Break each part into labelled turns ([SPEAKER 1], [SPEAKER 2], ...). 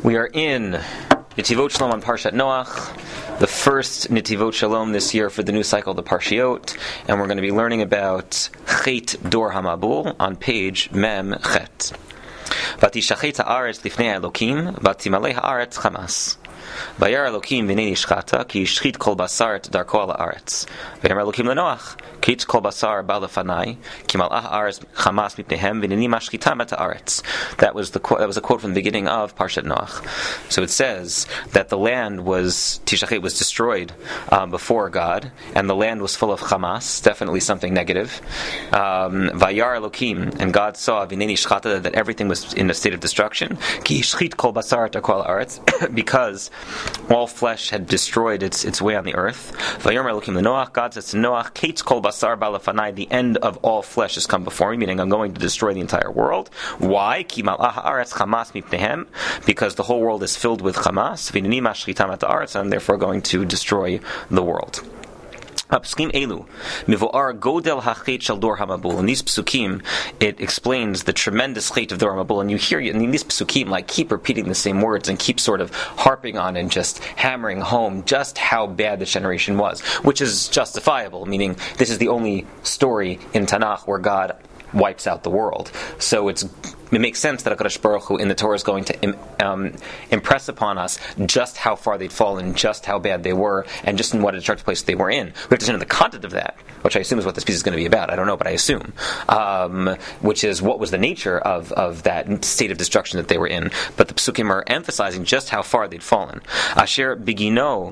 [SPEAKER 1] We are in Netivot Shalom on Parshat Noach, the first Netivot Shalom this year for the new cycle of the Parshiot, and we're going to be learning about Chet Dor HaMabul on page Mem Chet. Vatishachet ha'aretz lifnei Elokim, vatimalei ha'aretz chamas. Vayar Elokim v'nei nishchata, ki yishchit kol basar et darko al ha'aretz. V'yamar Elokim leNoach, ki yitz kol basar ba lefanai, ki mal'ah ha'aretz chamas mipnehem, v'neni mashchitam et ha'aretz. That was a quote from the beginning of Parshat Noach. So it says that the land was, Tishachet was destroyed before God, and the land was full of chamas, definitely something negative. Vayar Elokim, and God saw v'nei nishchata, that everything was in a state of destruction, ki yishchit kol basar et darko al ha'aretz, because all flesh had destroyed its way on the earth. Vayomer Elokim leNoach, God says to Noach, Kates kol basar ba lefanai, the end of all flesh has come before me, meaning I'm going to destroy the entire world. Why? Ki mal'ah ha'aretz chamas mipnehem, because the whole world is filled with chamas, v'neni mashchitam et ha'aretz, and I'm therefore going to destroy the world. Psukim elu mivoar godel hachet shel dor hamabul. In these psukim, it explains the tremendous chet of dor hamabul, and you hear in these psukim like keep repeating the same words and keep sort of harping on and just hammering home just how bad this generation was, which is justifiable. Meaning, this is the only story in Tanakh where God wipes out the world. So it makes sense that HaKadosh Baruch Hu in the Torah is going to impress upon us just how far they'd fallen, just how bad they were, and just in what a destructive place they were in. We have to understand the content of that, which I assume is what this piece is going to be about. I don't know, but I assume. Which is what was the nature of that state of destruction that they were in. But the Psukim are emphasizing just how far they'd fallen. Asher Bigino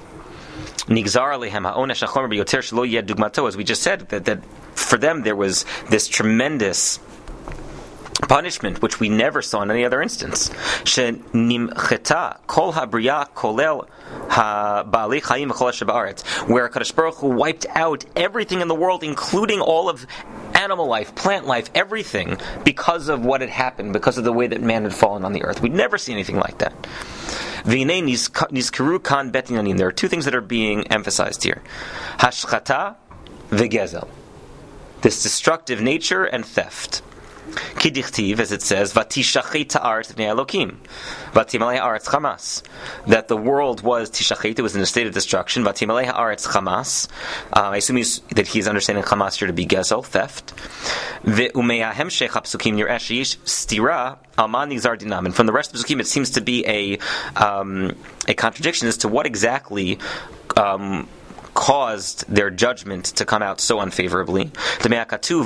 [SPEAKER 1] Nigzar Alehem Ha'onesh HaChomer B'yoter Shelo Yeh Dugmato, as we just said, that for them there was this tremendous punishment which we never saw in any other instance. Shenimcheta kol habriya kolel ha'ba'alei chayim v'chol sheba'aretz, where HaKadosh Baruch Hu wiped out everything in the world, including all of animal life, plant life, everything, because of what had happened, because of the way that man had fallen on the earth. We'd never see anything like that. V'inei nizkaru kan bet inanim. There are two things that are being emphasized here: hashchata v'gezel, this destructive nature and theft. Kidichtiv, as it says, Vatishachet ha'aretz v'nei Elokim, Vatimalei ha'aretz chamas, that the world was tishachet, it was in a state of destruction. Vatimalei ha'aretz chamas. I assume that he's understanding chamas here to be gezel, theft. Ve'umeya hemshech ha'psukim nir'eh sheyesh stira alman nigzar dinam. And from the rest of the psukim, it seems to be a contradiction as to what exactly caused their judgment to come out so unfavorably. Based on that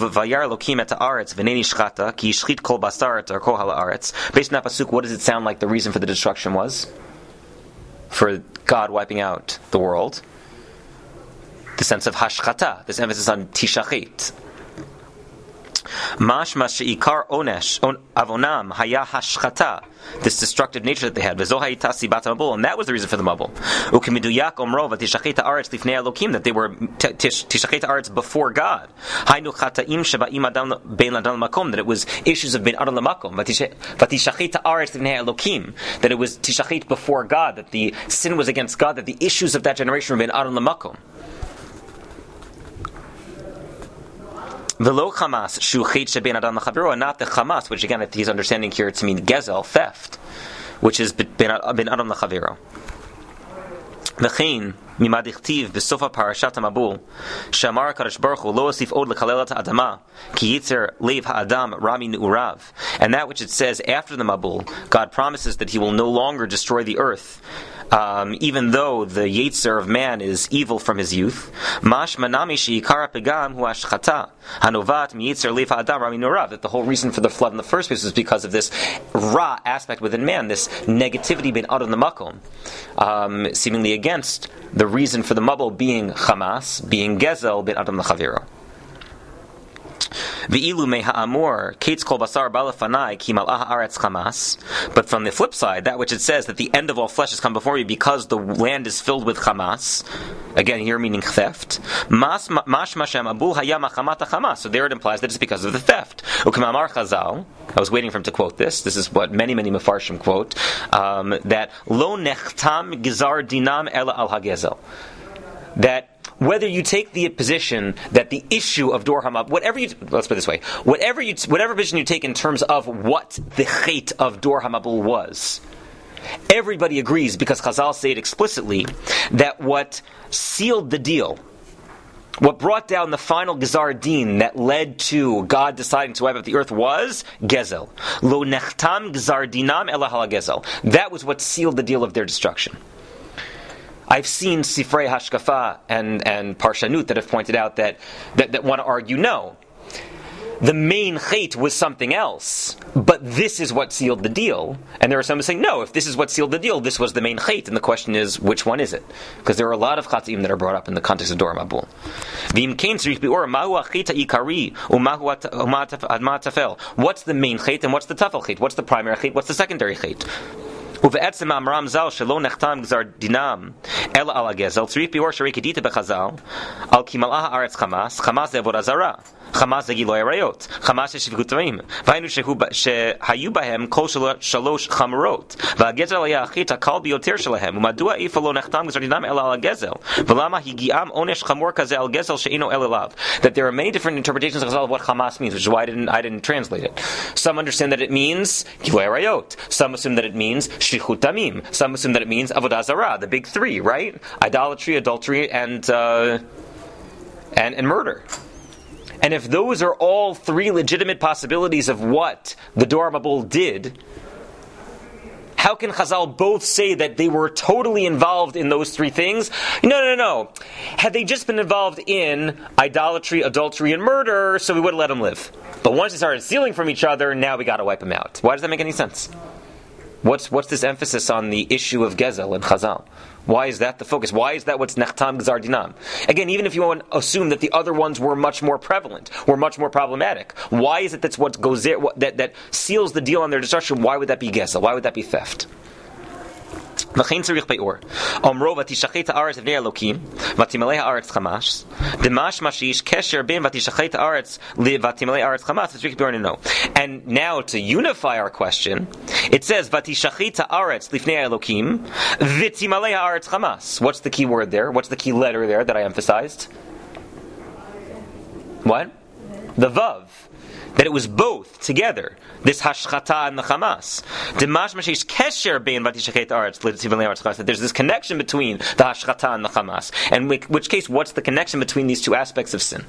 [SPEAKER 1] pasuk, what does it sound like the reason for the destruction was? For God wiping out the world? The sense of hashchata, this emphasis on tishachet. Mashma she'ikar onesh avonam haya hashchata, this destructive nature that they had. V'zo hayita sibat hamabul, and that was the reason for the mabul. Ukemiduyak omro v'tishachet ha'aretz lifnei Elokim, that they were tishachet ha'aretz before God. Haynu chataim sheba'im adam bein l'adam l'makom, that it was issues of bein adam l'makom. V'tishachet ha'aretz lifnei Elokim, that it was tishachet before God, that the sin was against God, that the issues of that generation were bein adam l'makom. V'lo chamas shu chet shebein adam l'chavero, and not the chamas, which again he's understanding here to mean gezel, theft, which is ben adam l'chavero. V'chein mimad ichtiv b'sofa parashat hamabul shamar HaKadosh Baruch Hu lo osif od l'kalelat ha'adama ki yitzer leiv ha'adam rami ne'urav, and that which it says after the mabul, God promises that He will no longer destroy the earth, even though the yetzer of man is evil from his youth. Mash manami she'ikara pegam hu ashchata hanovat miyetzer leiv ha'adam rami ne'urav, that the whole reason for the flood in the first place was because of this ra aspect within man, this negativity ben adam l'makom, seemingly against the reason for the mabul being chamas, being gezel ben adam l'chavero. V'ilu me ha'amur kates kol basar balafanai ki mal'ah ha'aretz chamas. But from the flip side, that which it says that the end of all flesh has come before you because the land is filled with chamas. Again, here meaning theft. Mash mashem abul hayam chamat chamas. So there it implies that it's because of the theft. Ukmamar Chazal. I was waiting for him to quote this. This is what many Mefarshim quote. That lo nechtam gizar dinam ela al hagezel. That whether you take the position that the issue of Dor HaMabul, let's put it this way, whatever position you take in terms of what the chet of Dor HaMabul was, everybody agrees, because Chazal say it explicitly, that what sealed the deal, what brought down the final Gezar Din that led to God deciding to wipe out the earth was Gezel. Lo nechtam Gezar Dinam ela hala Gezel. That was what sealed the deal of their destruction. I've seen Sifrei Hashkafa and Parshanut that have pointed out that want to argue, no, the main chait was something else, but this is what sealed the deal. And there are some saying, no, if this is what sealed the deal, this was the main chait. And the question is, which one is it? Because there are a lot of chatzim that are brought up in the context of Dor Mabul. What's the main chait and what's the tafel chait? What's the primary chait? What's the secondary chait? ובעצם אמרם ז"ל שלא נחתם גזר דינם אלא על הגזל צריך ביאור שרי כדית בחז"ל על כי מלאה הארץ חמאס, חמאס זה עבודה זרה, חמאס זה גילוי עריות, חמאס זה שפיכות דמים, והיינו שהיו בהם כל שלוש חמורות, והגזל היה החטא הקל ביותר שלהם, ומדוע איפה לא נחתם גזר דינם אלא על הגזל, ולמה הגיעם עונש חמור כזה על גזל שאינו אל אליו. That there are many different interpretations of what Hamas means, which is why I didn't translate it. Some understand that it means gilui arayot. Some assume that it means shfichut damim. Some assume that it means avodah zarah, the big three, right? Idolatry, adultery, and murder. And if those are all three legitimate possibilities of what the Dor Mabul did, how can Chazal both say that they were totally involved in those three things? No. Had they just been involved in idolatry, adultery, and murder, so we would have let them live. But once they started stealing from each other, now we got to wipe them out. Why does that make any sense? What's this emphasis on the issue of Gezel and Chazal? Why is that the focus? Why is that what's Nechtam Gzar Dinam? Again, even if you want to assume that the other ones were much more prevalent, were much more problematic, why is it that's what goes there, that seals the deal on their destruction? Why would that be Gezel? Why would that be theft? וכן צריך ביאור. אומרו ותשחט הארץ לבני אלוקים, ותמלא הארץ חמאס, דמשמע שיש קשר בין ותשחט הארץ ותמלא הארץ חמאס, צריך ביאור to know. And now to unify our question, it says ותשחט הארץ לפני האלוקים, ותמלא הארץ חמאס. What's the key word there? What's the key letter there that I emphasized? What? The Vav. That it was both together, this hashchata and the Hamas. That there's this connection between the hashchata and the Hamas. And in which case, what's the connection between these two aspects of sin?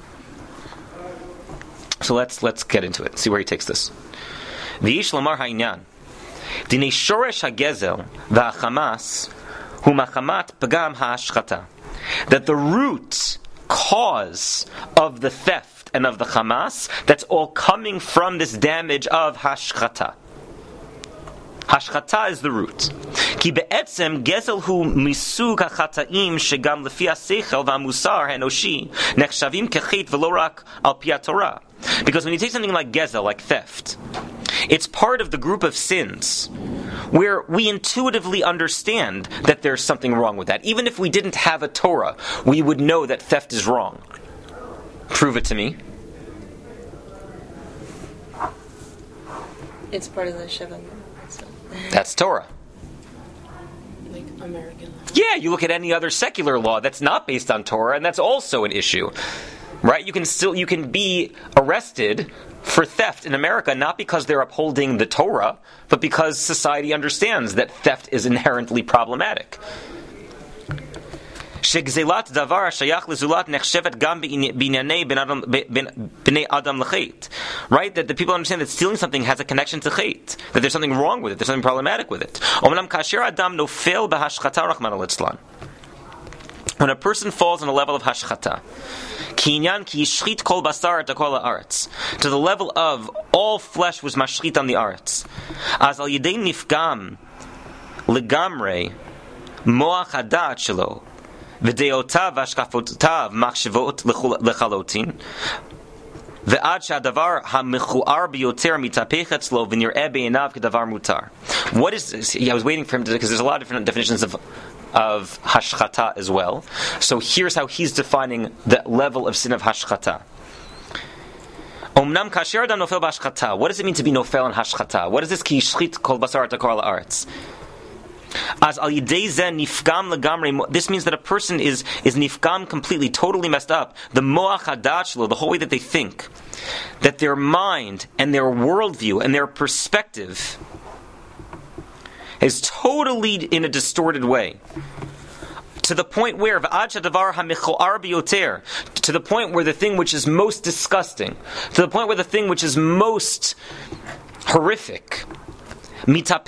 [SPEAKER 1] So let's get into it. See where he takes this. V'ish lamar ha'inyan dinei shoresh hagezel v'hachamas hu machamat pagam ha'ashchata. That the root cause of the theft and of the Hamas, that's all coming from this damage of hashchata. Hashchata is the root. Ki be'etzem gezel hu misug hachata'im shegam lefi ha'seichel v'hamusar ha'enoshi nechshavim kechet v'lo rak al pi ha'torah. Because when you take something like gezel, like theft, it's part of the group of sins where we intuitively understand that there's something wrong with that. Even if we didn't have a Torah, we would know that theft is wrong. Prove it to me.
[SPEAKER 2] It's part of the Sheva. So.
[SPEAKER 1] That's Torah.
[SPEAKER 2] Like American law.
[SPEAKER 1] Yeah, you look at any other secular law that's not based on Torah, and that's also an issue. Right? You can be arrested for theft in America, not because they're upholding the Torah, but because society understands that theft is inherently problematic. שגזלת דבר השייך לזולת נחשבת גם בענייני בני אדם לחטא. Right? That the people understand that stealing something has a connection to chait. That there's something wrong with it. There's something problematic with it. אומנם כאשר אדם נופל בהשחתה רחמנא ליצלן. When a person falls on a level of hashchata, kinyan ki yishchit kol basar et kol haaretz, to the level of all flesh was mashchit on the aretz, as al yedei nifgam legamrei moach hadat shelo v'deotav v'ashkafotav machshavot lechalotin ועד שהדבר המכוער ביותר מתהפך אצלו ונראה בעיניו כדבר מותר. What is this? I was waiting for him to, because there's a lot of different definitions of hashchata as well. So here's how he's defining the level of sin of hashchata. Omnam kasher adam nofel b'hashchata. What does it mean to be nofel in hashchata? What is this ki yishchit kol basar takor la'aretz? As al yidei zen nifgam legamrei. This means that a person is nifgam completely, totally messed up. The moach hadat shelo, the whole way that they think, that their mind and their worldview and their perspective is totally in a distorted way. To the point where to the point where the thing which is most disgusting, to the point where the thing which is most horrific, that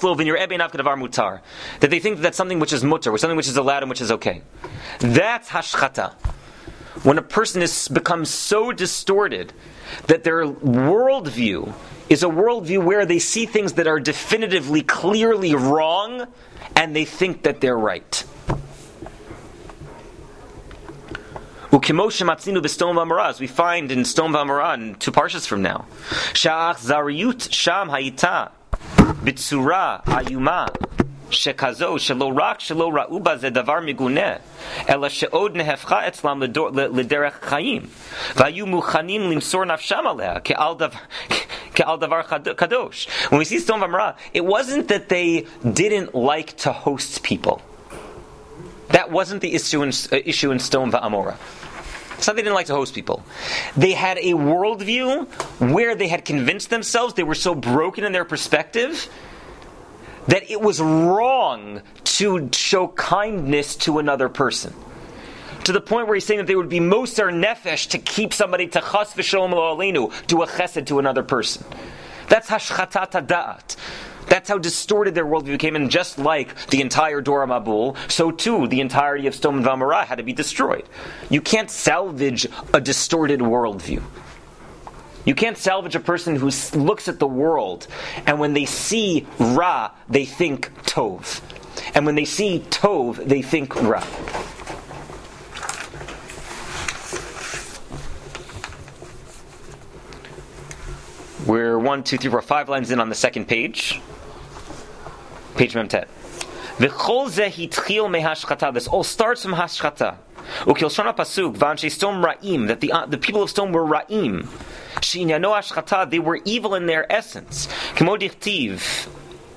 [SPEAKER 1] they think that that's something which is mutar, or something which is allowed and which is okay. That's hashchata. When a person becomes so distorted that their worldview is a worldview where they see things that are definitively, clearly wrong, and they think that they're right. As we find in Stom V'Amora, in 2 parshas from now, Sha'ach Zariyut Sham Hayita Bitsura Ayuma Shekazo Shelo Rak Shelo Ra'u Baze Davar Miguneh Ela She'od Nehefcha Etzlam L'Derech Chaim V'Hayu Muchanim Limsor Nafsham Aleh Ke'al Davar Kadosh. When we see Stom V'Amora, it wasn't that they didn't like to host people. That wasn't the issue in Stom V'Amora. It's not they didn't like to host people. They had a worldview where they had convinced themselves they were so broken in their perspective that it was wrong to show kindness to another person. To the point where he's saying that they would be moser nefesh to keep somebody to chas v'sholom lo aleinu, do a chesed to another person. That's hashchatat hada'at. That's how distorted their worldview became, and just like the entire Dor HaMabul, so too the entirety of Stom V'Amora had to be destroyed. You can't salvage a distorted worldview. You can't salvage a person who looks at the world, and when they see Ra, they think Tov. And when they see Tov, they think Ra. We're 1, 2, 3, 4, 5 lines in on the second page. Page Memtet. V'chol zeh hitchil mehashchata. This all starts from hashchata. Ukilshon pasuk v'anshe Stom ra'im, that the people of Stom were ra'im. She'inyano hashchata, they were evil in their essence. Kemo dichtiv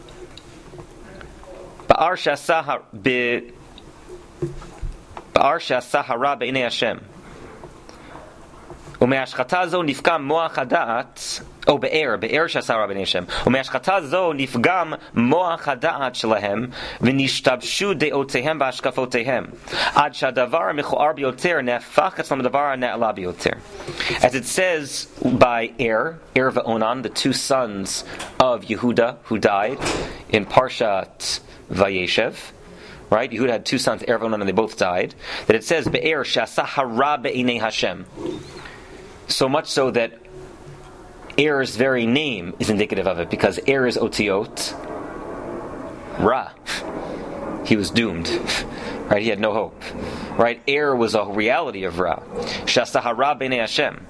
[SPEAKER 1] ba'ar she'asahara be'inei Hashem. ומהשחתה זו נפגם מוח הדעת, או באר שעשה רבני השם, ומהשחתה זו נפגם מוח הדעת שלהם, ונשתבשו דעותיהם והשקפותיהם, עד שהדבר המכוער ביותר נהפך אצלם לדבר הנעלה ביותר. As it says by Er Va'onan, the 2 sons of Yehuda who died in Parshat Vayeshev, right? Yehuda had 2 sons, Er Va'onan, and they both died. That it says, Be'er sha'asa hara be'inei Hashem. So much so that Er's very name is indicative of it, because Er is Otiot Ra. He was doomed. Right? He had no hope. Right? Er was a reality of Ra. Shasahara b'nei Hashem.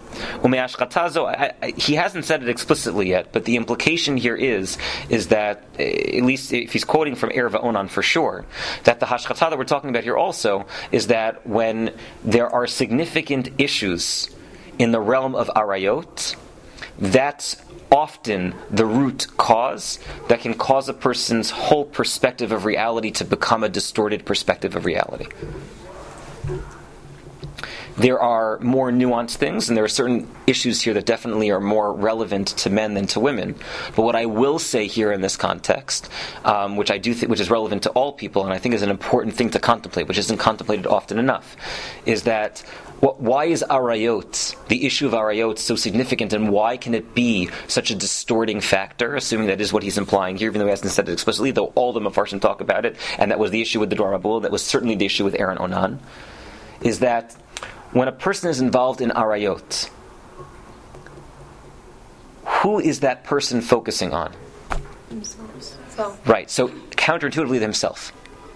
[SPEAKER 1] He hasn't said it explicitly yet, but the implication here is that, at least if he's quoting from Er Va'onan for sure, that the hashchata that we're talking about here also is that when there are significant issues in the realm of arayot, that's often the root cause that can cause a person's whole perspective of reality to become a distorted perspective of reality. There are more nuanced things, and there are certain issues here that definitely are more relevant to men than to women. But what I will say here in this context, which I do think, which is relevant to all people, and I think is an important thing to contemplate, which isn't contemplated often enough, is that why is arayot, the issue of arayot, so significant, and why can it be such a distorting factor? Assuming that is what he's implying here, even though he hasn't said it explicitly, though all the Mefarshim talk about it, and that was the issue with the Dor HaMabul, that was certainly the issue with Aaron Onan, is that when a person is involved in arayot, who is that person focusing on?
[SPEAKER 2] Himself.
[SPEAKER 1] Right, so counterintuitively himself.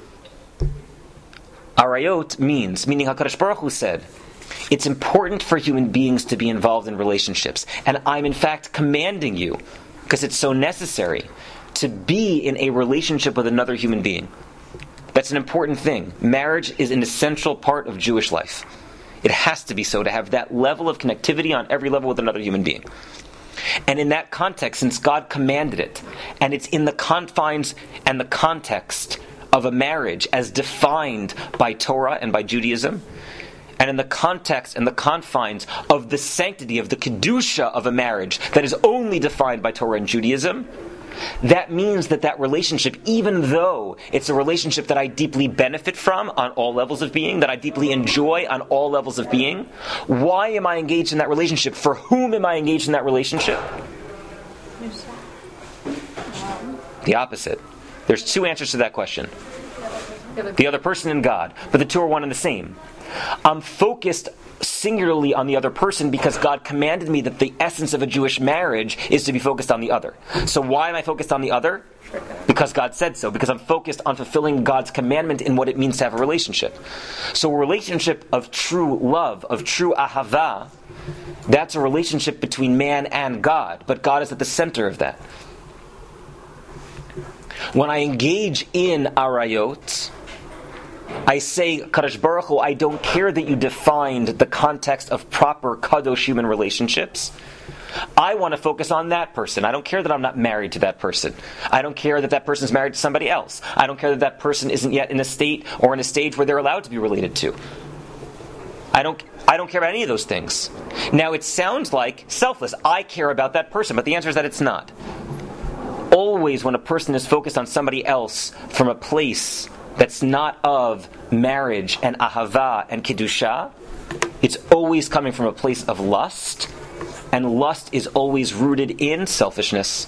[SPEAKER 1] Arayot meaning HaKadosh Baruch Hu said, it's important for human beings to be involved in relationships, and I'm in fact commanding you, because it's so necessary, to be in a relationship with another human being. That's an important thing. Marriage is an essential part of Jewish life. It has to be so, to have that level of connectivity on every level with another human being. And in that context, since God commanded it, and it's in the confines and the context of a marriage as defined by Torah and by Judaism, and in the context and the confines of the sanctity of the kedusha of a marriage that is only defined by Torah and Judaism, that means that relationship, even though it's a relationship that I deeply benefit from on all levels of being, that I deeply enjoy on all levels of being, why am I engaged in that relationship? For whom am I engaged in that relationship? The opposite. There's two answers to that question. The other person and God. But the two are one and the same. I'm focused singularly on the other person because God commanded me that the essence of a Jewish marriage is to be focused on the other. So why am I focused on the other? Because God said so. Because I'm focused on fulfilling God's commandment in what it means to have a relationship. So a relationship of true love, of true ahava, that's a relationship between man and God. But God is at the center of that. When I engage in arayot, I say, Kadosh Baruch Hu, I don't care that you defined the context of proper kadosh human relationships. I want to focus on that person. I don't care that I'm not married to that person. I don't care that that person's married to somebody else. I don't care that that person isn't yet in a state or in a stage where they're allowed to be related to. I don't care about any of those things. Now, it sounds like selfless. I care about that person, but the answer is that it's not. Always when a person is focused on somebody else from a place that's not of marriage and ahava and kiddusha, it's always coming from a place of lust, and lust is always rooted in selfishness.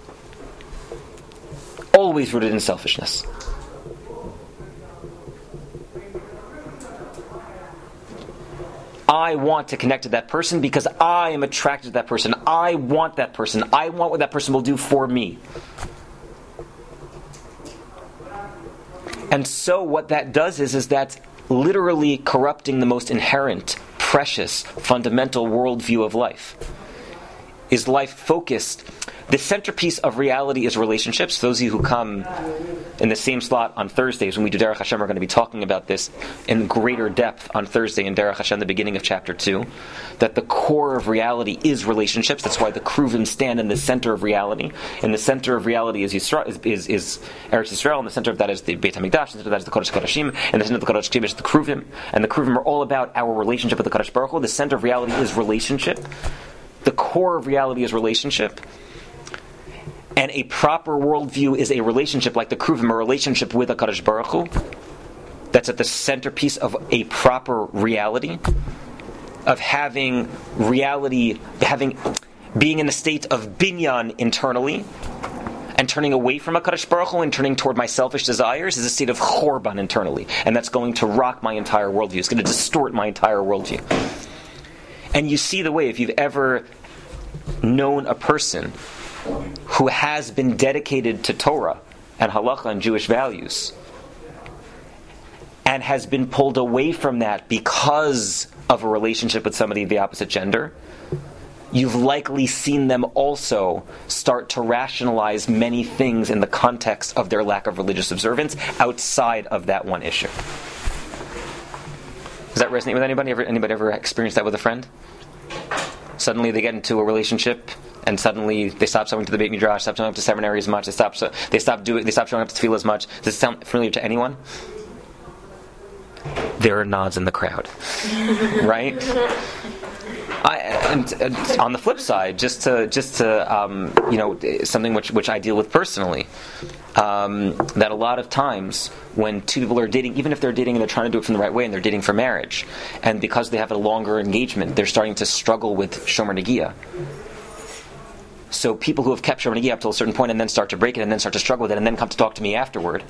[SPEAKER 1] Always rooted in selfishness. I want to connect to that person because I am attracted to that person. I want that person. I want what that person will do for me. And so what that does is that's literally corrupting the most inherent, precious, fundamental worldview of life. Is life focused? The centerpiece of reality is relationships. Those of you who come in the same slot on Thursdays when we do Derech Hashem are going to be talking about this in greater depth on Thursday in Derech Hashem, the beginning of chapter 2. That the core of reality is relationships. That's why the Kruvim stand in the center of reality. In the center of reality is Eretz Yisrael, and the center of that is the Beit HaMikdash, the center of that is the Kodesh Kodashim, and the center of the Kodesh Kodashim is the Kruvim. And the Kruvim are all about our relationship with the Kadosh Baruch Hu. The center of reality is relationship. The core of reality is relationship. And a proper worldview is a relationship like the Kruvim, a relationship with a Kadosh Baruch Hu. That's at the centerpiece of a proper reality. Of having reality, being in a state of binyan internally, and turning away from a Kadosh Baruch Hu and turning toward my selfish desires is a state of chorban internally. And that's going to rock my entire worldview. It's going to distort my entire worldview. And you see the way, if you've ever known a person who has been dedicated to Torah and halacha and Jewish values and has been pulled away from that because of a relationship with somebody of the opposite gender, you've likely seen them also start to rationalize many things in the context of their lack of religious observance outside of that one issue. Does that resonate with anybody? Anybody ever experienced that with a friend? Suddenly they get into a relationship, and suddenly they stop showing to the Beit Midrash, stop showing up to seminary as much, they stop showing up to tefillah as much. Does it sound familiar to anyone? There are nods in the crowd, right? And on the flip side, just to something which I deal with personally, that a lot of times when two people are dating, even if they're dating and they're trying to do it from the right way and they're dating for marriage, and because they have a longer engagement, they're starting to struggle with Shomer Negiah. So people who have kept Shomer Negiah up to a certain point and then start to break it and then start to struggle with it and then come to talk to me afterward,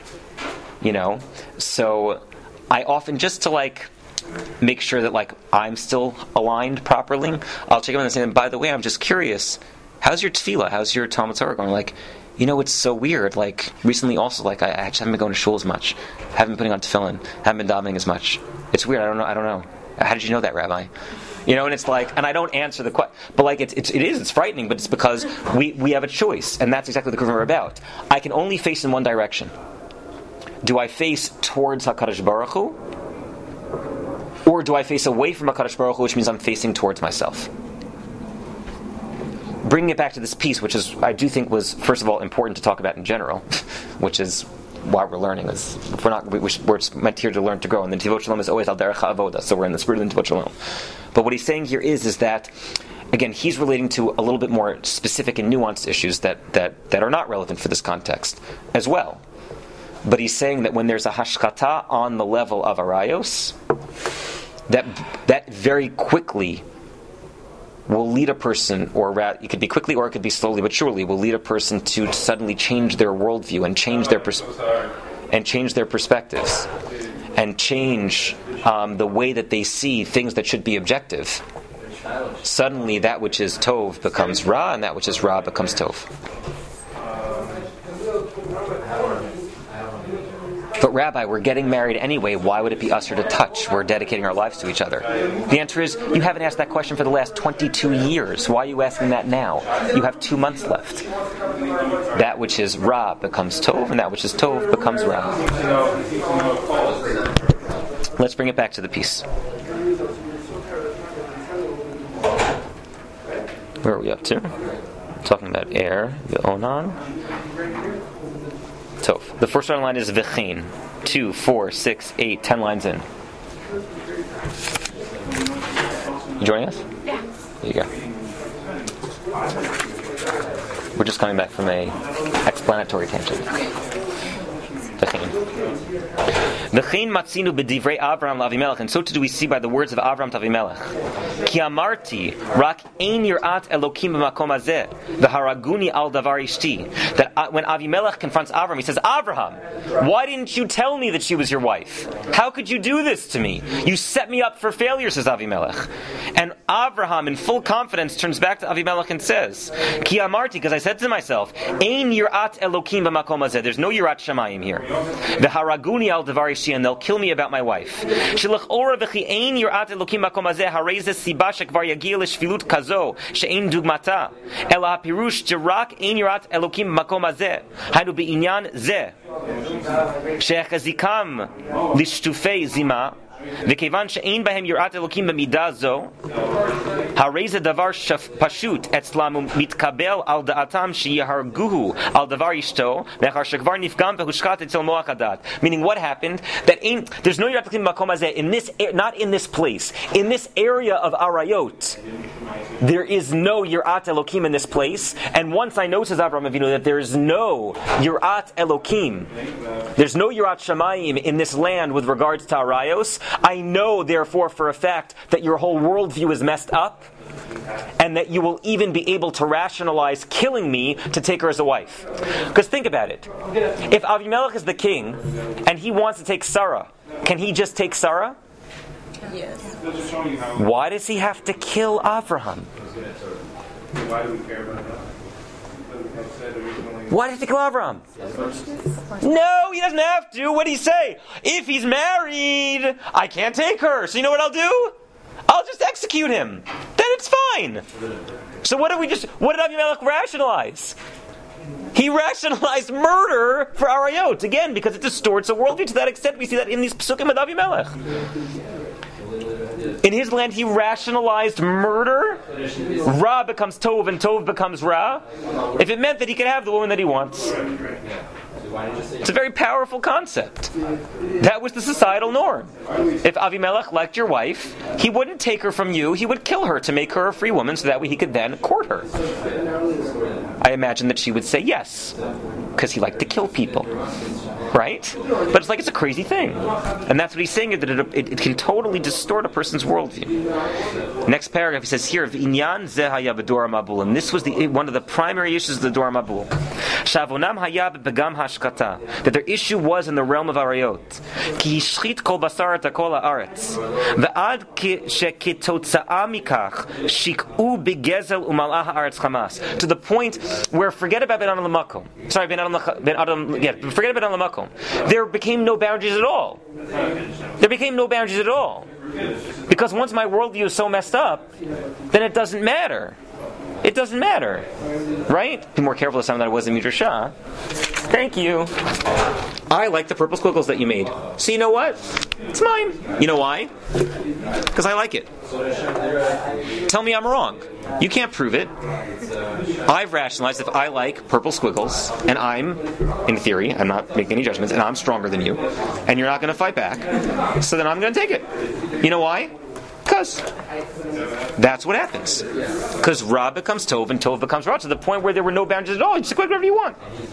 [SPEAKER 1] so I often, just to make sure that I'm still aligned properly, I'll check them and say, by the way, I'm just curious, how's your tefillah? How's your Talmud Torah going? It's so weird. Recently also, I actually haven't been going to shul as much. Haven't been putting on tefillin. Haven't been davening as much. It's weird. I don't know. How did you know that, Rabbi? And it's and I don't answer the question. But it's frightening, but it's because we have a choice. And that's exactly what the Kruvim are about. I can only face in one direction. Do I face towards HaKadosh Baruch Hu? Or do I face away from HaKadosh Baruch Hu, which means I'm facing towards myself? Bringing it back to this piece, which I do think was, first of all, important to talk about in general, which is why we're learning. We're meant here to learn to grow, and the Netivot Shalom is always al derech ha'avoda, so we're in the spirit of the Netivot Shalom. But what he's saying here is that again, he's relating to a little bit more specific and nuanced issues that are not relevant for this context as well. But he's saying that when there's a hashkata on the level of arayos, that very quickly will lead a person, or it could be quickly or it could be slowly but surely, will lead a person to suddenly change their worldview and change their perspectives and change the way that they see things that should be objective. Suddenly that which is tov becomes ra, and that which is ra becomes tov. But Rabbi, we're getting married anyway, why would it be usher to touch? We're dedicating our lives to each other. The answer is, you haven't asked that question for the last 22 years. Why are you asking that now? You have 2 months left. That which is ra becomes tov, and that which is tov becomes ra. Let's bring it back to the piece. Where are we up to? Talking about air, the onan. Tov. The first line is v'chein. 2, 4, 6, 8, 10 lines in. You joining us?
[SPEAKER 2] Yeah.
[SPEAKER 1] There you go. We're just coming back from a explanatory tangent. V'chein. V'chein matzinu b'divrei Avram l'Avimelech, and so too do we see by the words of Avram to Avimelech. Ki amarti rak ein yirat Elokim b'makom hazeh v'haraguni al davar ishti. That when Avimelech confronts Avram, he says, Avraham, why didn't you tell me that she was your wife? How could you do this to me? You set me up for failure, says Avimelech. And Avraham, in full confidence, turns back to Avimelech and says, Ki amarti, because I said to myself, ein yirat Elokim b'makom hazeh. There's no yirat shamayim here. V'haraguni al davar ishti, and they'll kill me about my wife. Shilach ora v'chi ein yirat Elokim b'makom hazeh harezeh siba shekvar yagia l'shvilut kazo she'ein dugmata ela hapirush jirak ein yirat Elokim b'makom hazeh haynu be'inyan zeh she'echazikam lishtufei zima וכיוון שאין בהם יראת אלוקים במידה זו, הרי זה דבר פשוט אצלם ומתקבל על דעתם שיהרגוהו על דבר אשתו, מאחר שכבר נפגם והושחת אצל מוח הדעת. Meaning, what happened? That there's no יראת אלוקים במקום הזה, not in this place, in this area of Arayot. There is no Yirat Elokim in this place, and once I know, says Avraham Avinu, that there is no Yirat Elokim, there's no Yirat Shamayim in this land with regards to Arayos, I know, therefore, for a fact that your whole worldview is messed up, and that you will even be able to rationalize killing me to take her as a wife. Because think about it. If Avimelech is the king, and he wants to take Sarah, can he just take Sarah?
[SPEAKER 2] Yes.
[SPEAKER 1] Why does he have to kill Avraham?
[SPEAKER 3] Why do we care about that?
[SPEAKER 1] Why did he kill Avraham? No, he doesn't have to. What did he say? If he's married, I can't take her. So you know what I'll do? I'll just execute him. Then it's fine. So what did Avimelech rationalize? He rationalized murder for Arayot. Again, because it distorts a worldview. To that extent, we see that in these psukim with Avimelech. In his land, he rationalized murder. Ra becomes Tov, and Tov becomes Ra. If it meant that he could have the woman that he wants. It's a very powerful concept. That was the societal norm. If Avimelech liked your wife, he wouldn't take her from you, he would kill her to make her a free woman so that way he could then court her. I imagine that she would say yes, because he liked to kill people. Right? But it's like it's a crazy thing. And that's what he's saying, that it can totally distort a person's worldview. Next paragraph, he says here, V'inyan zeh haya b'dor mabul. And this was one of the primary issues of the Dor Mabul. Shavonam haya b'gam hashkata. That their issue was in the realm of Arayot. Ki yishchit kol basar et kol haaretz. Ve'ad sheketotza'a mikach shik'u b'gezel u'mal'ah haaretz chamas. To the point where, forget about Ben Adam L'makom. Sorry, forget about Ben Adam L'makom. There became no boundaries at all. Because once my worldview is so messed up, then it doesn't matter. It doesn't matter. Right? Be more careful this time that I was in Midrashah. Thank you. I like the purple squiggles that you made. So you know what? It's mine. You know why? Because I like it. Tell me I'm wrong. You can't prove it. I've rationalized if I like purple squiggles, and I'm, in theory, I'm not making any judgments, and I'm stronger than you, and you're not going to fight back, so then I'm going to take it. You know why? Because that's what happens. Because Ra becomes Tov and Tov becomes Ra to the point where there were no boundaries at all. You just equate whatever you want.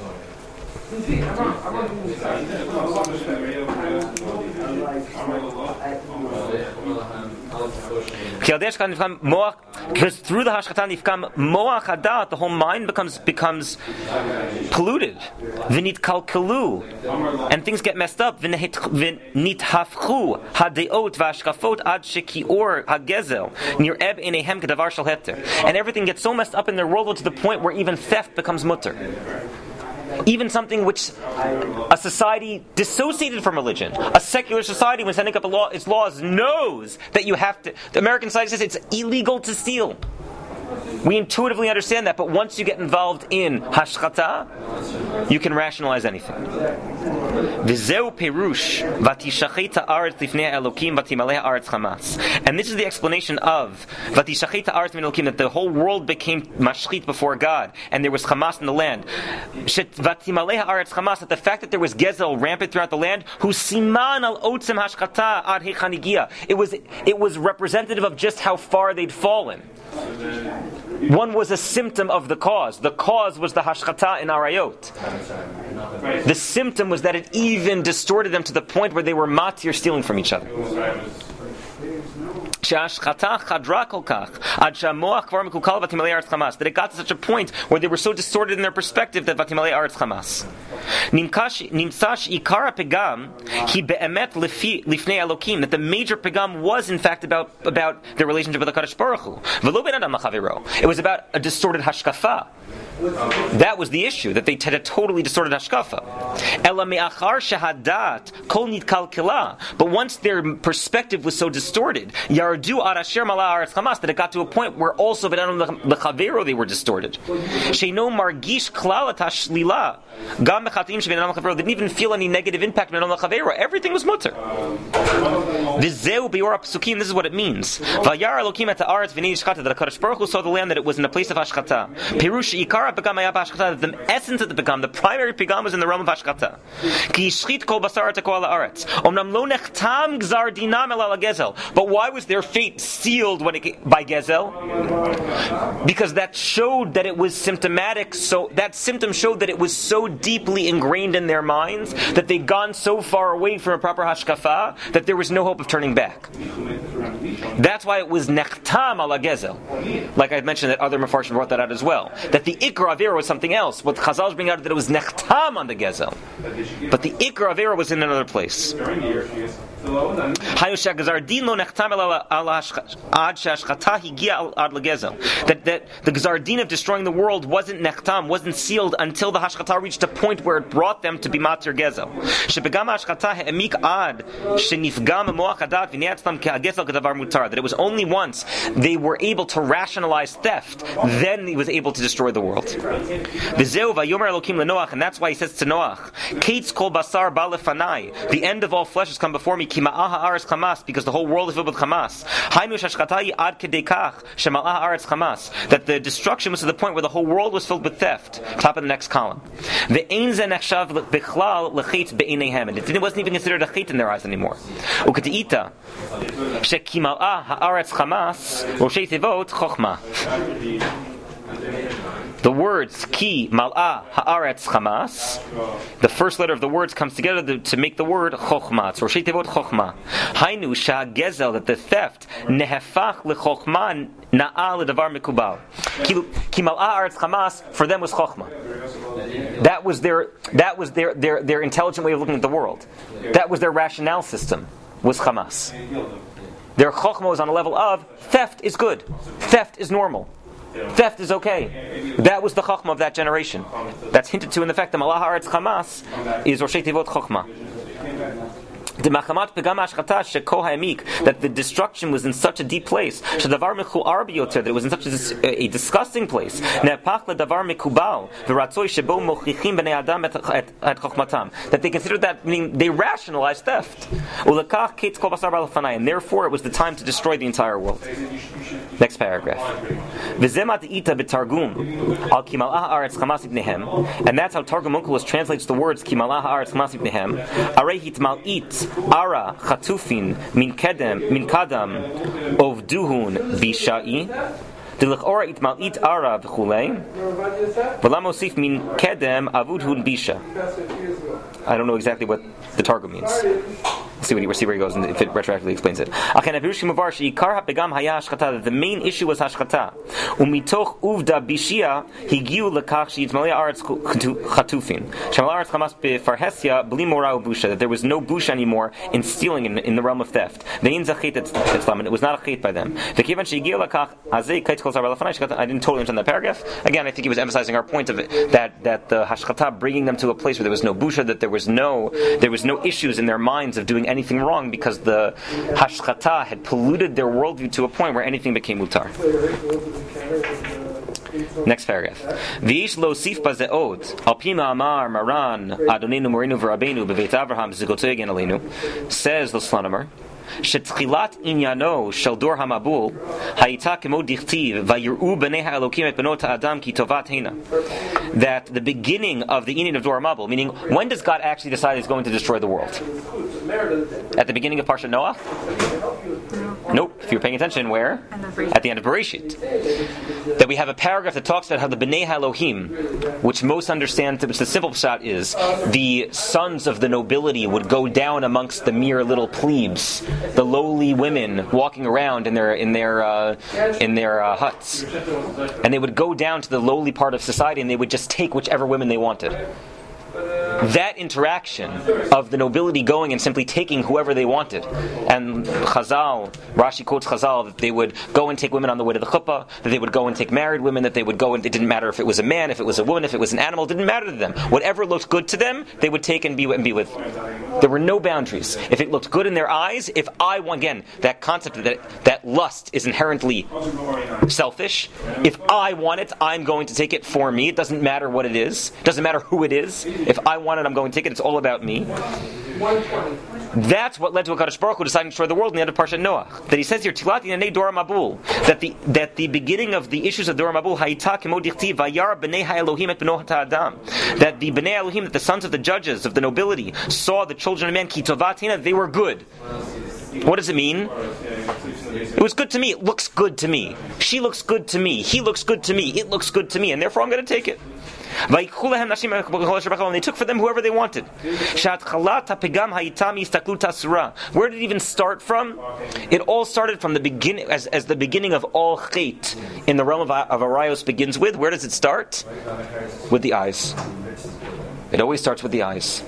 [SPEAKER 1] Because through the Hashchata Nifkam Moach Hadat, the whole mind becomes polluted. V'nit kalkalu, and things get messed up. V'nit hafchu hadeot v'ashkafot ad shekior hagezel nir eb inehem kedavar shel heter, and everything gets so messed up in their world to the point where even theft becomes mutter. Even something which a society dissociated from religion, a secular society, when setting up its laws, knows that you have to. The American society says it's illegal to steal. We intuitively understand that, but once you get involved in hashchata, you can rationalize anything. V'zeu perush v'tishachei ha'aretz lifnei Elokim v'timalei ha'aretz chamas. And this is the explanation of v'tishachei ha'aretz lifnei Elokim, that the whole world became mashchit before God, and there was chamas in the land. V'timalei ha'aretz chamas, that the fact that there was gezel rampant throughout the land, who siman al otzem hashchata ad hechanigia. It was representative of just how far they'd fallen. One was a symptom of the cause. The cause was the hashchata in arayot. The symptom was that it even distorted them to the point where they were matir, stealing from each other. That it got to such a point where they were so distorted in their perspective that vatimalei aretz chamas. That the major pegam was in fact about their relationship with the Kadosh Baruch Hu. It was about a distorted hashkafa. That was the issue, that they had a totally distorted hashkafa. But once their perspective was so distorted, yardu arasher malah aretz chamas, that it got to a point where also v'danam lechavero they were distorted. Sheino margish klal tashlila gam bechatim shebenam lechavero, didn't even feel any negative impact benam lechavero. Everything was mutter. V'zeu bior psukim. This is what it means. Vayar Elokim et haaretz v'nei shchata, that Hakadosh Baruch Hu saw the land that it was in a place of hashchata. Pirush ikar pegam hayah b'hashchata, that the essence of the pegam, the primary pegam, was in the realm of hashchata. Ki yishchit kol basar tekol haaretz. Omnam lo nechtam gzar dinam el al gezel. But why was their fate sealed by gezel? Because that showed that it was symptomatic. So that symptom showed that it was so deeply ingrained in their minds that they'd gone so far away from a proper hashkafa that there was no hope of turning back. That's why it was nechtam ala gezel. Like I mentioned, that other Mefarshim brought that out as well. That the ikra avera was something else. What Chazal bring out that it was nechtam on the gezel, but the ikra avera was in another place. That the Gzardin of destroying the world wasn't nechtam, wasn't sealed until the hashchata reached a point where it brought them to be matir gezel. That it was only once they were able to rationalize theft, then he was able to destroy the world. And that's why he says to Noach, the end of all flesh has come before me, because the whole world is filled with chamas. That the destruction was to the point where the whole world was filled with theft. Top of the next column. And it wasn't even considered a chait in their eyes anymore. The words ki mal'ah haaretz chamas, the first letter of the words comes together to make the word chokhmah. It's roshei tevot chokhmah. Hainu sha'gezel, that the theft nehefach lechokhmah na'al ledavar mikubal. Ki mal'ah haaretz chamas for them was chokhmah. That was their intelligent way of looking at the world. That was their rationale system. Was chamas. Their chokhmah was on a level of theft is good, theft is normal. Theft is okay. That was the chachma of that generation. That's hinted to in the fact that Malach Haaretz Chamas is Roshei Tevot Chochma. That the destruction was in such a deep place, that it was in such a disgusting place, that they considered that, meaning they rationalized theft, and therefore it was the time to destroy the entire world. Next paragraph. And that's how Targum Onkelos translates the words Ki malach haaretz chamas ibnehem. Arei hitmal'it Ara chatufin min kadam ovduhun bishai. Dilachora itmalit ara v'chulei. V'lamosif min kedem avudhun bisha. I don't know exactly what the Targum means. See where he goes and if it retroactively explains it. The main issue was hashchata. Umitoch uvda bishia higiu lekach sheitmalei aretz chatufin. Shemal aretz chamas befarhesia bli mora ubusha. That there was no busha anymore in stealing in the realm of theft. Ve'in zachet etzlam, and it was not a chet by them. V'kivan shehigiu lekach azei kait kol zar b'lefanai. I didn't totally understand that paragraph. Again, I think he was emphasizing our point of it that the hashchata bringing them to a place where there was no busha, that there was no issues in their minds of doing anything wrong because the hashchata had polluted their worldview to a point where anything became mutar. Next paragraph. V'ish lo sif bazeot al pima amar maran adonenu morinu v'rabenu b'veit Avraham zigotoi again aleinu, says the Slonimer, שתחילת עניינו של דור המבול הייתה כמו דכתיב ויראו בני האלוקים את בנות האדם כי טובת הנה. That the beginning of the inyan of Dor HaMabul, meaning when does God actually decide he's going to destroy the world? At the beginning of Parshat Noah? Nope. If you're paying attention, where? At the end of Bereshit. That we have a paragraph that talks about how the Bnei Elohim, which most understand, which the simple pshat is, the sons of the nobility would go down amongst the mere little plebes, the lowly women walking around in their huts, and they would go down to the lowly part of society, and they would just take whichever women they wanted. That interaction of the nobility going and simply taking whoever they wanted, and Rashi quotes Chazal that they would go and take women on the way to the chuppah, that they would go and take married women, that they would go and it didn't matter if it was a man, if it was a woman, if it was an animal, it didn't matter to them. Whatever looked good to them, they would take and be with. There were no boundaries. If it looked good in their eyes, if I want, again, that concept that lust is inherently selfish, if I want it, I'm going to take it for me. It doesn't matter what it is. It doesn't matter who it is. If I want it, I'm going to take it. It's all about me. That's what led to HaKadosh Baruch Hu deciding to destroy the world in the end of Parshat Noah. That he says here, Tilat Inyanei Dor HaMabul, that the beginning of the issues of Dor HaMabul, Hayita Kemo Dichtiv, Vayar Bnei HaElohim et Bnot HaAdam, that the Bnei Elohim, that the sons of the judges, of the nobility, saw the children of man, Ki Tovat Hina, they were good. What does it mean? It was good to me. It looks good to me. She looks good to me. He looks good to me. It looks good to me. And therefore I'm going to take it. And they took for them whoever they wanted. Where did it even start from? It all started from the beginning, as the beginning of all chait in the realm of Arayos begins with. Where does it start? With the eyes. It always starts with the eyes.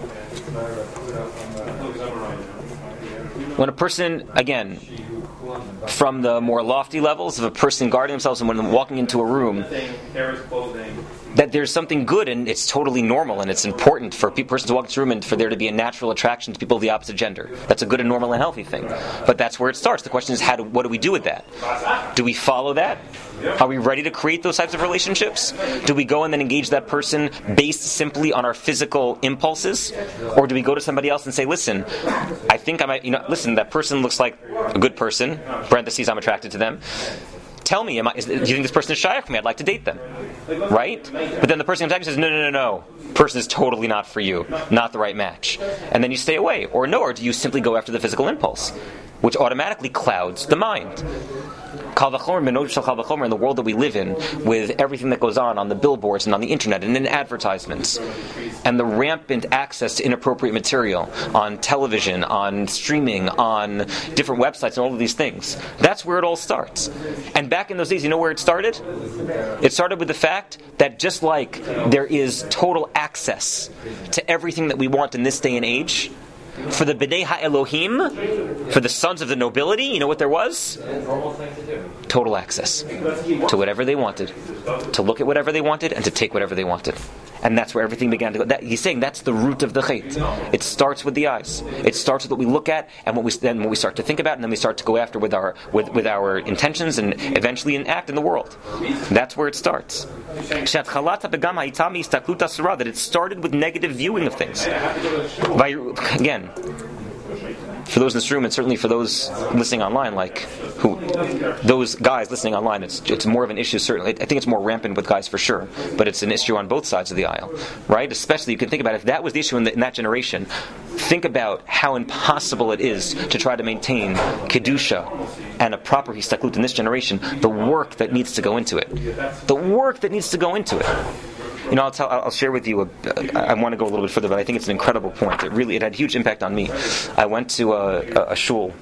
[SPEAKER 1] When a person, again, from the more lofty levels of a person guarding themselves and when walking into a room, that there's something good and it's totally normal and it's important for a person to walk into a room and for there to be a natural attraction to people of the opposite gender. That's a good and normal and healthy thing. But that's where it starts. The question is, what do we do with that? Do we follow that? Are we ready to create those types of relationships? Do we go and then engage that person based simply on our physical impulses? Or do we go to somebody else and say, listen, I think I might, listen, that person looks like a good person, parentheses, I'm attracted to them. Tell me, do you think this person is shy for me? I'd like to date them. Right? But then the person comes back and says, no. Person is totally not for you. Not the right match. And then you stay away. Or do you simply go after the physical impulse, which automatically clouds the mind? Kal v'chomer, in the world that we live in, with everything that goes on the billboards and on the internet and in advertisements, and the rampant access to inappropriate material on television, on streaming, on different websites and all of these things. That's where it all starts. And back in those days, you know where it started? It started with the fact that just like there is total access to everything that we want in this day and age, for the Bnei HaElohim, for the sons of the nobility, you know what there was? Total access to whatever they wanted, to look at whatever they wanted, and to take whatever they wanted. And that's where everything began to go. He's saying that's the root of the chait. It starts with the eyes. It starts with what we look at, and what we start to think about, and then we start to go after with our intentions, and eventually act in the world. That's where it starts. That it started with negative viewing of things. Again, for those in this room, and certainly for those listening online, those guys listening online, it's more of an issue. Certainly, I think it's more rampant with guys for sure, but it's an issue on both sides of the aisle, right? Especially, you can think about if that was the issue in that generation. Think about how impossible it is to try to maintain kedusha and a proper histaklut in this generation. The work that needs to go into it. I'll share with you. I want to go a little bit further, but I think it's an incredible point. It had huge impact on me. I went to a shul,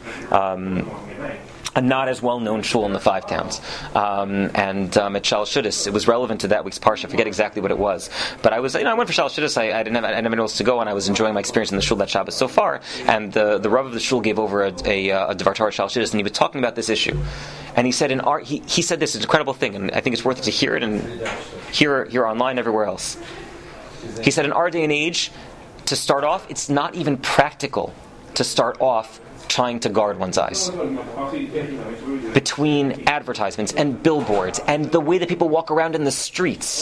[SPEAKER 1] a not as well-known shul in the Five Towns, and at Shalosh Shudas, it was relevant to that week's parsha. I forget exactly what it was, but I went for Shalosh Shudas. I didn't have anywhere else to go, and I was enjoying my experience in the shul that Shabbos so far. And the Rav of the shul gave over a Dvar Torah Shalosh Shudas, and he was talking about this issue. And he said he said this incredible thing, and I think it's worth it to hear it and hear online everywhere else. He said, in our day and age, to start off, it's not even practical to start off trying to guard one's eyes between advertisements and billboards and the way that people walk around in the streets.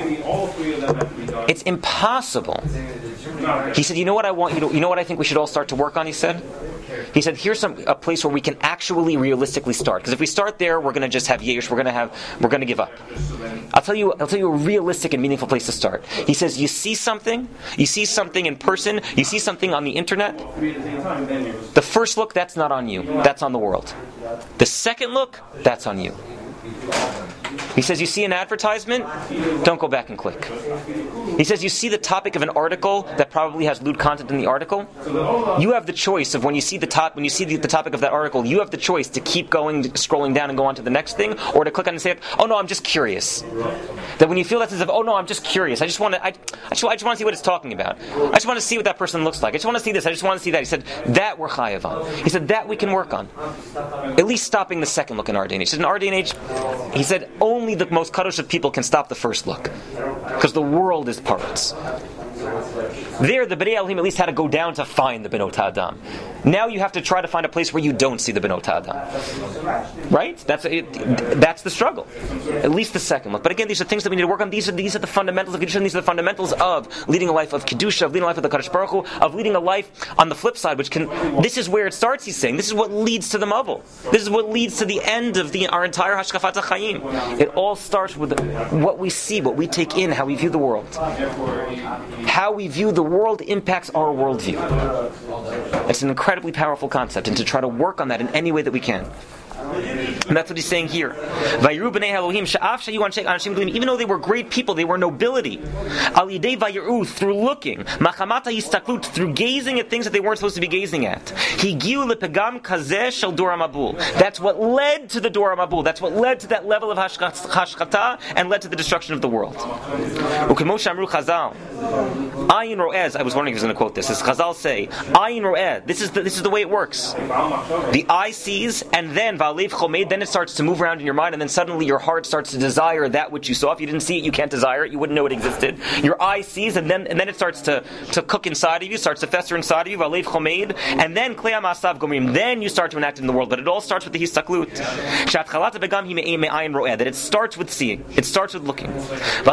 [SPEAKER 1] It's impossible. He said, you know what I want you to, you know what I think we should all start to work on, he said, here's a place where we can actually realistically start. Because if we start there, we're going to just have yesh. We're going to give up. I'll tell you a realistic and meaningful place to start. He says, you see something in person, you see something on the internet. The first look, that's not on you. That's on the world. The second look, that's on you. He says, you see an advertisement, don't go back and click. He says, you see the topic of an article that probably has lewd content in the article. You have the choice of when you see the topic of that article, you have the choice to keep going, scrolling down and go on to the next thing, or to click on and say, oh no, I'm just curious. That when you feel that sense of, oh no, I'm just curious. I just want to see what it's talking about. I just want to see what that person looks like. I just want to see this. I just want to see that. He said, that we're chayav on. He said, that we can work on. At least stopping the second look in our day and age. He said, in our day and age, he said, only the most kadosh of people can stop the first look. Because the world is parts. There, the Bnei Elohim at least had to go down to find the Benot Adam. Now you have to try to find a place where you don't see the Benot Adam. Right? That's the struggle. At least the second look. But again, these are things that we need to work on. These are the fundamentals of Kedusha, and these are the fundamentals of leading a life of Kedusha, of leading a life of the Kadosh Baruch Hu, of leading a life on the flip side, this is where it starts, he's saying. This is what leads to the Mavul. This is what leads to the end of our entire Hashkafat HaChaim. It all starts with what we see, what we take in, how we view the world. How we view the world impacts our worldview. It's an incredibly powerful concept, and to try to work on that in any way that we can. And that's what he's saying here. Even though they were great people, they were nobility. Through looking, through gazing at things that they weren't supposed to be gazing at. That's what led to the Dor HaMabul. That's what led to that level of hashkata and led to the destruction of the world. I was wondering if he was going to quote this. As Chazal say, Ayin Ro'eh. This is the way it works. The eye sees, and then then it starts to move around in your mind, and then suddenly your heart starts to desire that which you saw. If you didn't see it, you can't desire it. You wouldn't know it existed. Your eye sees, and then it starts to cook inside of you, starts to fester inside of you. And then Klei Ma'asav Gomrim. Then you start to enact it in the world. But it all starts with the histaklut. That it starts with seeing. It starts with looking. Through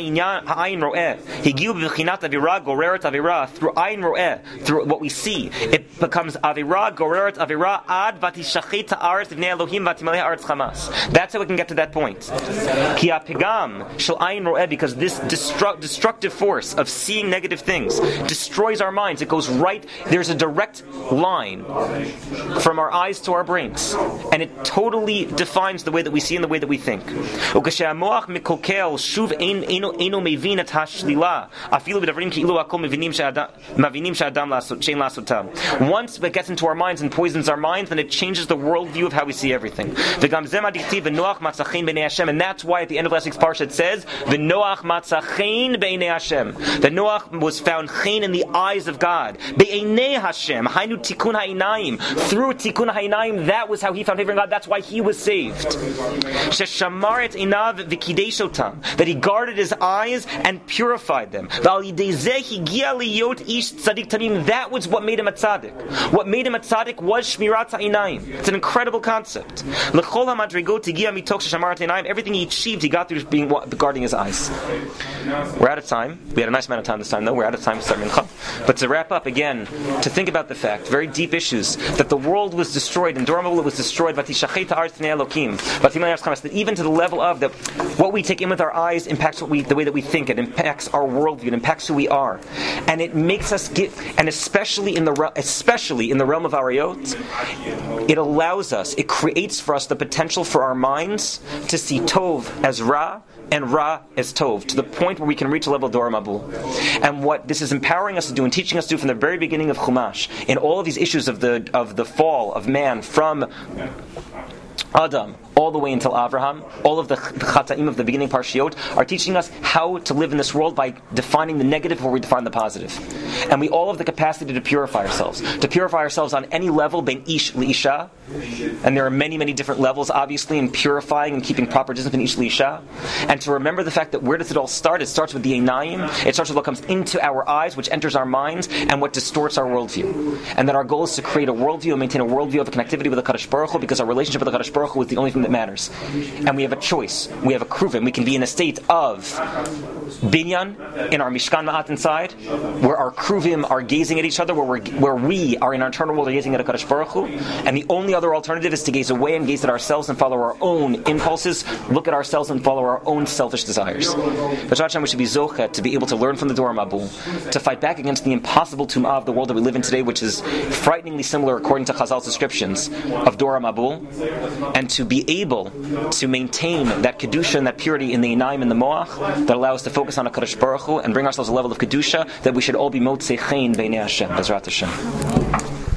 [SPEAKER 1] Ayin Ro'eh, through what we see, it becomes Avira Goreret Avira Ad Vatishachet Ha'aretz V'nei Elohim V'timalei Ha'aretz Chamas. That's how we can get to that point. Ki ha'pegam shel Ayin Ro'eh, because this destructive force of seeing negative things destroys our minds. It goes right. There's a direct line from our eyes to our brains, and it totally defines the way that we see and the way that we think. Ukashe'amoach mikokel shuv eino mevin et hashlila afilu b'davrim ki'ilu hakol mavinim she'adam she'en la'asotam. Once it gets into our minds and poisons our minds, then it changes the worldview of how we see everything. And that's why at the end of last week's parsha it says, "V'Noach matzachein be'einei Hashem." That Noach was found chen in the eyes of God. Be'einei Hashem, hainu tikun ha'inayim. Through tikun ha'inayim, that was how he found favor in God. That's why he was saved. Sheshamar et einav v'kideshotam. That he guarded his eyes and purified them. That was what made him a tzaddik. What made him a tzaddik was shmirat ha'inayim. It's an incredible concept. concept. Everything he achieved, he got through guarding his eyes. We're out of time. We had a nice amount of time this time, though. We're out of time to start Mincha. But to wrap up again, to think about the fact, very deep issues, that the world was destroyed, and Dor HaMabul was destroyed, that even to the level of that what we take in with our eyes impacts the way that we think. It impacts our worldview. It impacts who we are, and it makes us and especially in the realm of Ariyot, it allows us. It creates for us the potential for our minds to see Tov as Ra and Ra as Tov, to the point where we can reach a level of Dor HaMabul. And what this is empowering us to do and teaching us to do from the very beginning of Chumash, in all of these issues of the fall of man from Adam all the way until Avraham, all of the Chata'im of the beginning Parshiot are teaching us how to live in this world by defining the negative where we define the positive. And we all have the capacity to purify ourselves on any level, ben ish li'isha, and there are many, many different levels, obviously, in purifying and keeping proper discipline, ish li'isha. And to remember the fact that where does it all start? It starts with the einayim. It starts with what comes into our eyes, which enters our minds, and what distorts our worldview. And that our goal is to create a worldview and maintain a worldview of a connectivity with the Kadosh Baruch Hu, because our relationship with the Kadosh Baruch Hu is the only thing that matters. And we have a choice. We have a kruvim. We can be in a state of binyan in our mishkan ma'at inside, where our kruvim are gazing at each other, where we are in our internal world are gazing at a Kadosh Baruch Hu, and the only other alternative is to gaze away and gaze at ourselves and follow our own impulses, look at ourselves and follow our own selfish desires. But we should be zocha to be able to learn from the Dor HaMabul, to fight back against the impossible tum'ah of the world that we live in today, which is frighteningly similar, according to Chazal's descriptions of Dor HaMabul, and to be able to maintain that kedusha and that purity in the einayim and the moach that allow us to focus on a Kadosh Baruch Hu and bring ourselves a level of kedusha that we should all be motzei chen b'nei Hashem. Bezrat Hashem.